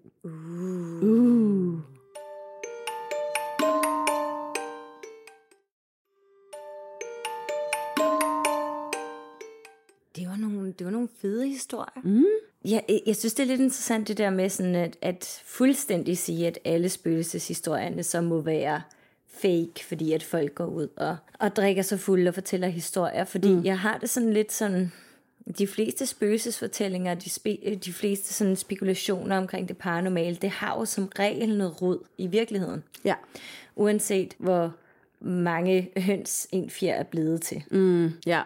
Det var nogle fede historier. Mm. Ja, jeg synes, det er lidt interessant det der med sådan at fuldstændig sige, at alle spøgelseshistorierne så må være fake, fordi at folk går ud og drikker sig fulde og fortæller historier. Fordi jeg har det sådan lidt sådan, de fleste spøgelsesfortællinger, de fleste sådan spekulationer omkring det paranormale, det har jo som regel noget rod i virkeligheden. Ja. Uanset hvor mange høns en fjer er blevet til. Ja.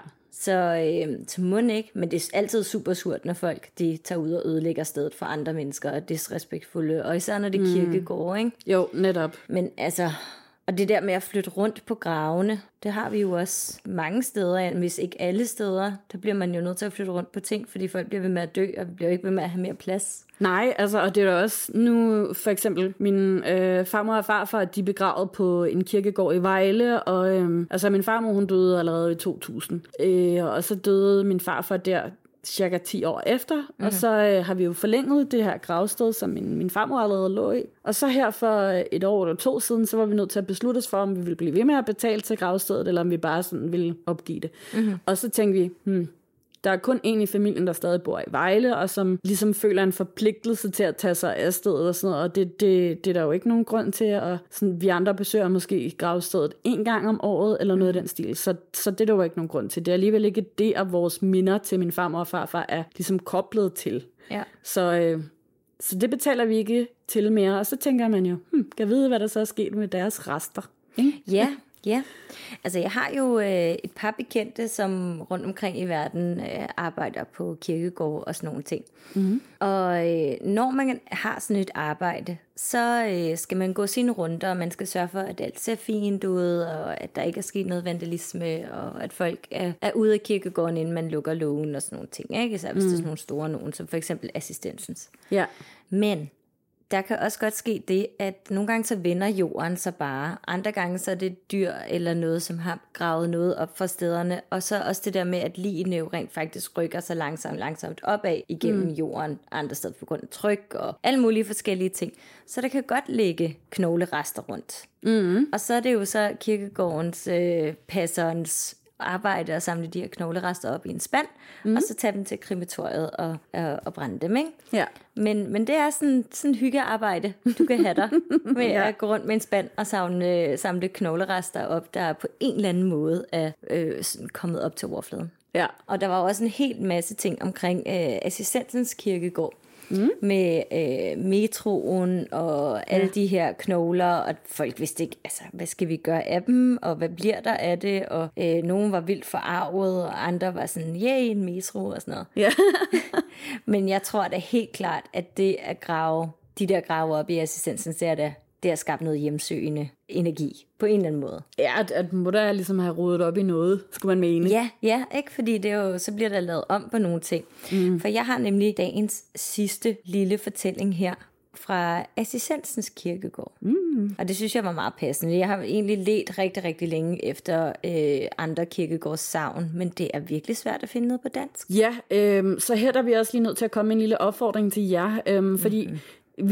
Så må ikke, men det er altid super surt, når folk de tager ud og ødelægger stedet for andre mennesker og er disrespektfulde, og især når det er kirkegårde, ikke? Jo, netop. Men altså, og det der med at flytte rundt på gravene, det har vi jo også mange steder, hvis ikke alle steder, der bliver man jo nødt til at flytte rundt på ting, fordi folk bliver ved med at dø, og bliver ikke ved med at have mere plads. Nej, altså, og det er også nu, for eksempel, min farmor og farfar, de er begravet på en kirkegård i Vejle, og altså min farmor, hun døde allerede i 2000, og så døde min farfar der cirka 10 år efter, og så har vi jo forlænget det her gravsted, som min farmor allerede lå i. Og så her for et år eller 2 siden, så var vi nødt til at beslutte os for, om vi ville blive ved med at betale til gravstedet, eller om vi bare sådan ville opgive det. Og så tænkte vi, der er kun en i familien, der stadig bor i Vejle, og som ligesom føler en forpligtelse til at tage sig af stedet og sådan noget, og det er der jo ikke nogen grund til, at sådan, vi andre besøger måske gravstedet 1 gang om året, eller noget af den stil, så det er der jo ikke nogen grund til. Det er alligevel ikke det, at vores minder til min farmor og farfar er ligesom koblet til. Ja. Så det betaler vi ikke til mere, og så tænker man jo, kan vide, hvad der så er sket med deres rester. Ja. Ja, altså jeg har jo et par bekendte, som rundt omkring i verden arbejder på kirkegård og sådan nogle ting. Og når man har sådan et arbejde, så skal man gå sine runder, og man skal sørge for, at alt ser fint ud, og at der ikke er sket noget vandalisme, og at folk er ude af kirkegården, inden man lukker lågen og sådan nogle ting. Ikke? Så hvis det er sådan nogle store nogen, som for eksempel assistensens. Ja. Men der kan også godt ske det, at nogle gange så vender jorden sig bare. Andre gange så er det dyr eller noget, som har gravet noget op fra stederne. Og så også det der med, at ligene jo rent faktisk rykker sig langsomt opad igennem jorden. Andre steder på grund af tryk og alle mulige forskellige ting. Så der kan godt ligge knoglerester rundt. Og så er det jo så kirkegårdens passerens arbejde at samle de her knoglerester op i en spand, og så tage dem til krematoriet og brænde dem, ikke? Ja. Men det er sådan hyggearbejde, du kan have dig med at gå rundt med en spand og samle knoglerester op, der på en eller anden måde er kommet op til overfladen. Ja. Og der var også en hel masse ting omkring Assistensens kirkegård, med metroen og alle de her knogler, og folk vidste ikke, altså, hvad skal vi gøre af dem, og hvad bliver der af det, og nogen var vildt forarvet, og andre var sådan, en metro og sådan noget. Ja. Men jeg tror da helt klart, at det at grave, de der grave op i Assistensens, det har skabt noget hjemsøgende energi, på en eller anden måde. Ja, at må der ligesom have rodet op i noget, skulle man mene. Ja, ikke? Fordi det er jo, så bliver der lavet om på nogle ting. For jeg har nemlig dagens sidste lille fortælling her fra Assistensens kirkegård. Og det synes jeg var meget passende. Jeg har egentlig ledt rigtig, rigtig længe efter andre kirkegårdssagn, men det er virkelig svært at finde noget på dansk. Ja, så her er vi også lige nødt til at komme med en lille opfordring til jer, fordi vi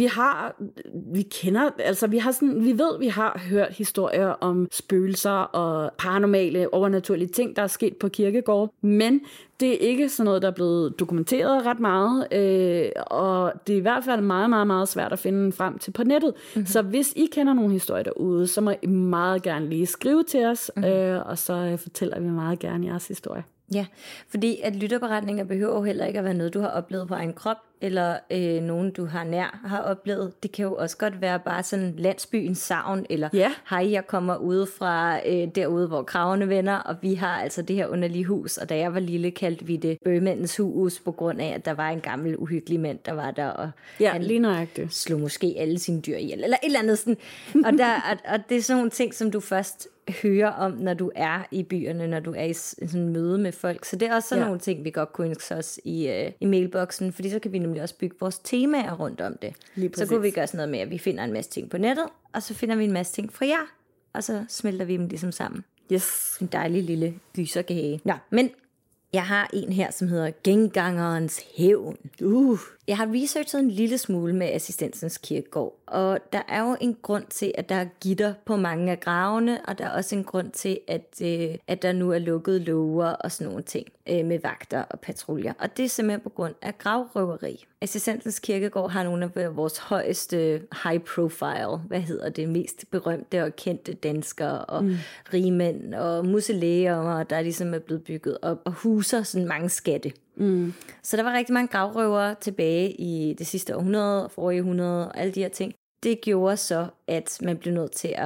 har hørt historier om spøgelser og paranormale, overnaturlige ting, der er sket på kirkegård, men det er ikke sådan noget, der er blevet dokumenteret ret meget, og det er i hvert fald meget, meget, meget svært at finde frem til på nettet. Så hvis I kender nogle historier derude, så må I meget gerne lige skrive til os, og så fortæller vi meget gerne jeres historie. Ja, fordi at lytterberetninger behøver jo heller ikke at være noget, du har oplevet på egen krop, eller nogen, du har nær har oplevet. Det kan jo også godt være bare sådan landsbyens savn, eller hej, jeg kommer ude fra derude, hvor kravene vender, og vi har altså det her underlige hus, og da jeg var lille, kaldte vi det bøgemandens hus, på grund af, at der var en gammel, uhyggelig mand, der var der, og han lige nøjagtigt slog måske alle sine dyr ihjel, eller et eller andet sådan. Og det er sådan nogle ting, som du først hører om, når du er i byerne, når du er i sådan møde med folk. Så det er også sådan nogle ting, vi godt kunne ønske os i mailboksen, fordi så kan vi nemlig også bygge vores temaer rundt om det. Så kunne vi gøre sådan noget med, at vi finder en masse ting på nettet, og så finder vi en masse ting fra jer, og så smelter vi dem ligesom sammen. Yes. En dejlig lille gyserkage. Nå, men jeg har en her, som hedder Gengangerens hævn. Jeg har researchet en lille smule med Assistensens kirkegård, og der er jo en grund til, at der er gitter på mange af gravene, og der er også en grund til, at der nu er lukket låger og sådan nogle ting med vagter og patruljer. Og det er simpelthen på grund af gravrøveri. Assistensens kirkegård har nogle af vores højeste high profile, mest berømte og kendte danskere og rigmænd og museer, der ligesom er blevet bygget op og huser sådan mange skatte. Så der var rigtig mange gravrøvere tilbage i det sidste århundrede, forrige århundrede og alle de her ting. Det gjorde så, at man blev nødt til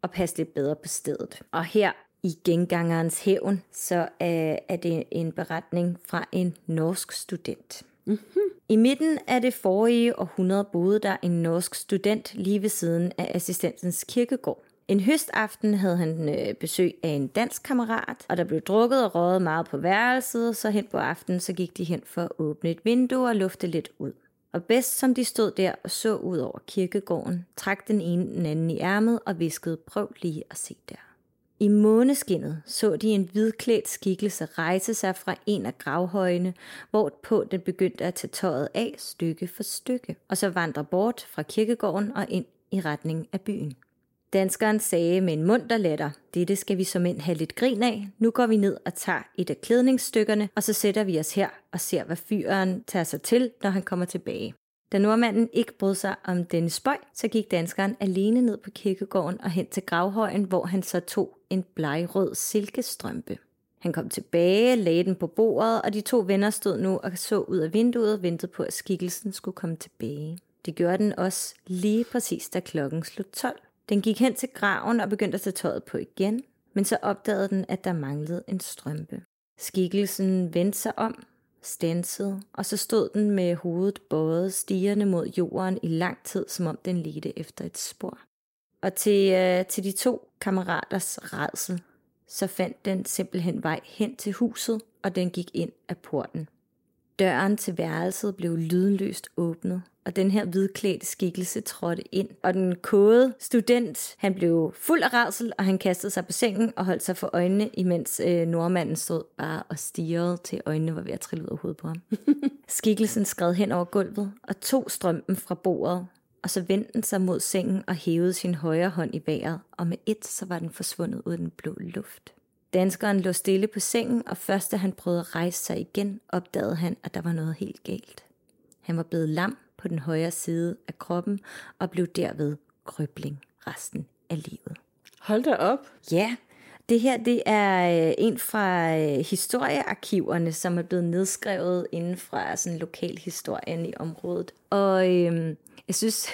og passe lidt bedre på stedet. Og her i Gengangerens hævn, så er det en beretning fra en norsk student. Mm-hmm. I midten af det forrige århundrede boede der en norsk student lige ved siden af assistentens kirkegård. En høstaften havde han besøg af en dansk kammerat, og der blev drukket og røget meget på værelset, så hen på aftenen så gik de hen for at åbne et vindue og lufte lidt ud. Og bedst som de stod der og så ud over kirkegården, trak den ene den anden i ærmet og viskede, prøv lige at se der. I måneskinnet så de en hvidklædt skikkelse rejse sig fra en af gravhøjene, hvorpå den begyndte at tage tøjet af stykke for stykke, og så vandre bort fra kirkegården og ind i retning af byen. Danskeren sagde med en munter latter, dette skal vi som end have lidt grin af, nu går vi ned og tager et af klædningsstykkerne, og så sætter vi os her og ser, hvad fyren tager sig til, når han kommer tilbage. Da nordmanden ikke brød sig om denne spøj, så gik danskeren alene ned på kirkegården og hen til gravhøjen, hvor han så tog en blegrød silkestrømpe. Han kom tilbage, lagde den på bordet, og de to venner stod nu og så ud af vinduet og ventede på, at skikkelsen skulle komme tilbage. Det gjorde den også lige præcis, da klokken slog 12. Den gik hen til graven og begyndte at tage tøjet på igen, men så opdagede den, at der manglede en strømpe. Skikkelsen vendte sig om, standsede, og så stod den med hovedet bøjet, stirrende mod jorden i lang tid, som om den ledte efter et spor. Og til de to kammeraters rædsel, så fandt den simpelthen vej hen til huset, og den gik ind af porten. Døren til værelset blev lydløst åbnet, og den her hvidklædte skikkelse trådte ind. Og den kåde student, han blev fuld af rædsel, og han kastede sig på sengen og holdt sig for øjnene, imens nordmanden stod bare og stirrede til øjnene var ved at trille ud af hovedet på ham. Skikkelsen skred hen over gulvet og tog strømpen fra bordet, og så vendte den sig mod sengen og hævede sin højre hånd i vejret, og med et så var den forsvundet ud af den blå luft. Danskeren lå stille på sengen, og først da han prøvede at rejse sig igen, opdagede han, at der var noget helt galt. Han var blevet lam på den højre side af kroppen, og blev derved krøbling resten af livet. Hold da op. Ja, det her det er en fra historiearkiverne, som er blevet nedskrevet inden fra sådan lokalhistorien i området. Og jeg synes,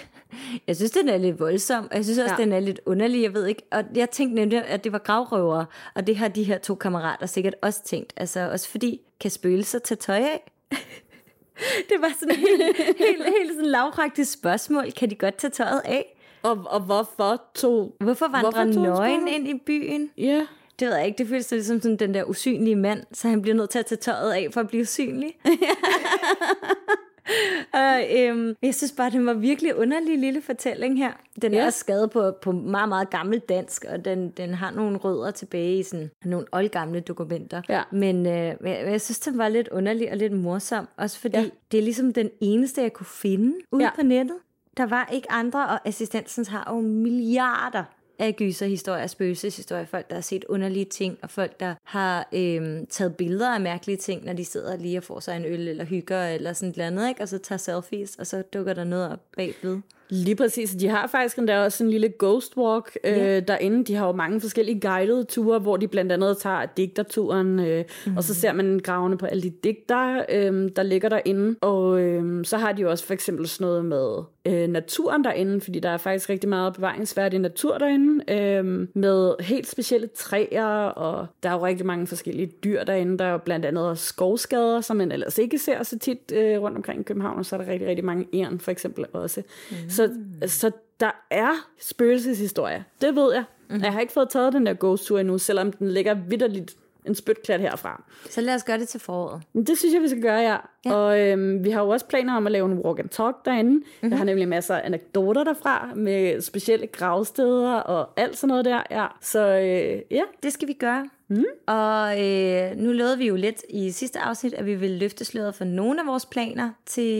den er lidt voldsom, og jeg synes også, den er lidt underlig, jeg ved ikke. Og jeg tænkte nemlig, at det var gravrøvere, og det har de her to kammerater sikkert også tænkt. Altså også fordi, kan spøgelser tage tøj af? Det var sådan helt sådan lavpraktisk spørgsmål. Kan de godt tage tøjet af? Og hvorfor vandrer nøgen ind i byen? Ja. Yeah. Det ved jeg ikke. Det føles ligesom sådan den der usynlige mand, så han bliver nødt til at tage tøjet af for at blive usynlig. Jeg synes bare, det var virkelig underlig lille fortælling her. Den er også skrevet på meget, meget gammel dansk, og den har nogle rødder tilbage i sådan nogle oldgamle dokumenter. Ja. Men jeg synes, den var lidt underlig og lidt morsom, også fordi det er ligesom den eneste, jeg kunne finde ude på nettet. Der var ikke andre, og assistensens har jo milliarder af gyserhistorier, spøgelseshistorier, folk, der har set underlige ting, og folk, der har taget billeder af mærkelige ting, når de sidder lige og får sig en øl, eller hygger, eller sådan et andet, ikke? Og så tager selfies, og så dukker der noget op bagved. Lige præcis. De har faktisk endda også en lille ghost walk derinde. De har jo mange forskellige guidede ture, hvor de blandt andet tager digterturen, og så ser man gravene på alle de digter, der ligger derinde. Og så har de jo også for eksempel sådan noget med naturen derinde, fordi der er faktisk rigtig meget bevaringsværdig natur derinde, med helt specielle træer, og der er jo rigtig mange forskellige dyr derinde. Der er jo blandt andet også skovskader, som man ellers ikke ser så tit rundt omkring i København, og så er der rigtig, rigtig mange egern for eksempel også. Så der er spøgelseshistorier, det ved jeg. Jeg har ikke fået taget den der ghost-tur endnu, selvom den ligger vitterligt en spytklat herfra. Så lad os gøre det til foråret. Det synes jeg, vi skal gøre, ja. Og vi har jo også planer om at lave en walk and talk derinde. Jeg har nemlig masser af anekdoter derfra, med specielle gravsteder og alt sådan noget der. Ja. Så ja. Det skal vi gøre. Og nu lovede vi jo lidt i sidste afsnit, at vi vil løfte sløret for nogle af vores planer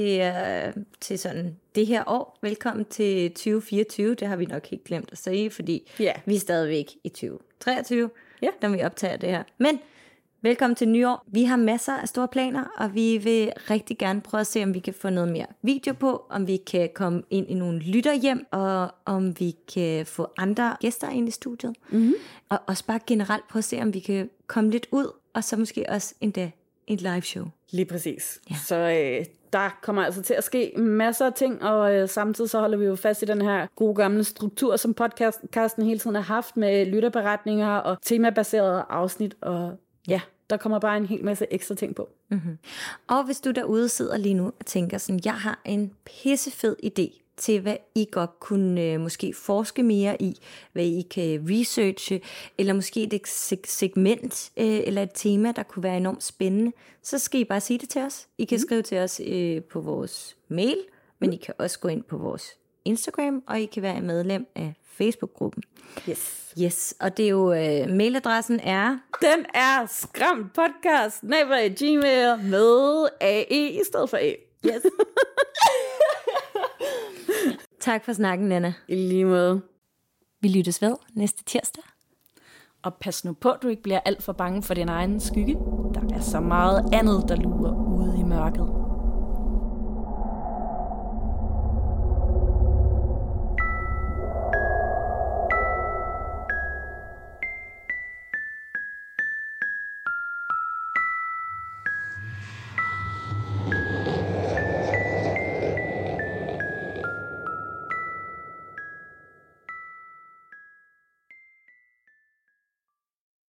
til sådan det her år. Velkommen til 2024. Det har vi nok helt glemt at sige, fordi vi er stadigvæk i 2023, når vi optager det her. Men velkommen til nyår. Vi har masser af store planer, og vi vil rigtig gerne prøve at se, om vi kan få noget mere video på, om vi kan komme ind i nogle lytterhjem, og om vi kan få andre gæster ind i studiet. Og også bare generelt prøve at se, om vi kan komme lidt ud, og så måske også endda et live show. Lige præcis. Ja. Så der kommer altså til at ske masser af ting, og samtidig så holder vi jo fast i den her gode gamle struktur, som podcasten hele tiden har haft med lytterberetninger og temabaserede afsnit, og ja, der kommer bare en hel masse ekstra ting på. Mm-hmm. Og hvis du derude sidder lige nu og tænker sådan, jeg har en pissefed idé til, hvad I godt kunne måske forske mere i, hvad I kan researche, eller måske et segment eller et tema, der kunne være enormt spændende, så skal I bare sige det til os. I kan skrive til os på vores mail, men I kan også gå ind på vores Instagram, og I kan være medlem af Facebook-gruppen. Yes, og det er jo, mailadressen er... Den er skramtpodcast@gmail med AE i stedet for A. Yes. Tak for snakken, Nanna. I lige måde. Vi lyttes ved næste tirsdag. Og pas nu på, at du ikke bliver alt for bange for din egen skygge. Der er så meget andet, der lurer ude i mørket.